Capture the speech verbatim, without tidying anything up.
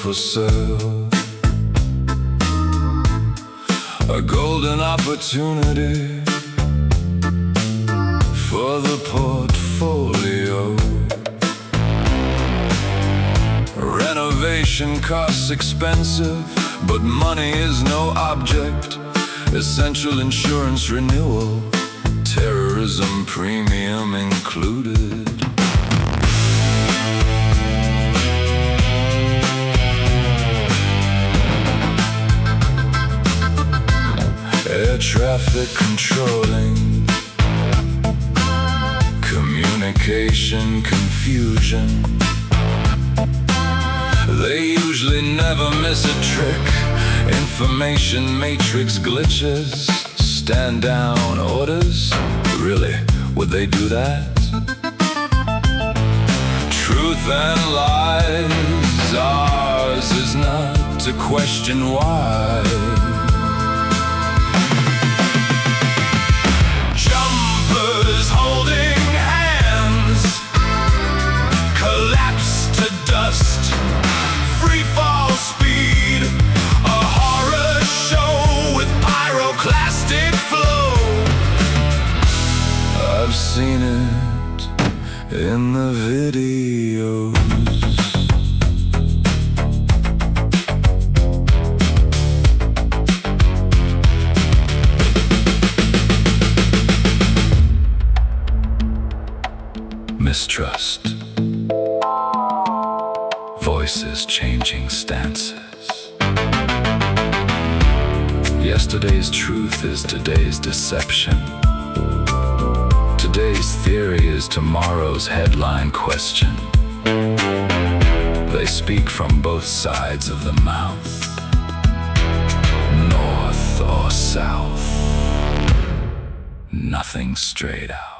for sale. A golden opportunity for the portfolio. Renovation costs expensive, but money is no object. Essential insurance renewal, terrorism premium included. Air traffic controlling, communication confusion. They usually never miss a trick. Information matrix glitches, stand down orders. Really, would they do that? Truth and lies, ours is not to question why. Jumpers holding hands, collapse to dust. Free fall speed, a horror show with pyroclastic flow. I've seen it in the videos. Mistrust, voices changing stances. Yesterday's truth is today's deception. Today's theory is tomorrow's headline question. They speak from both sides of the mouth, north or south, nothing straight out.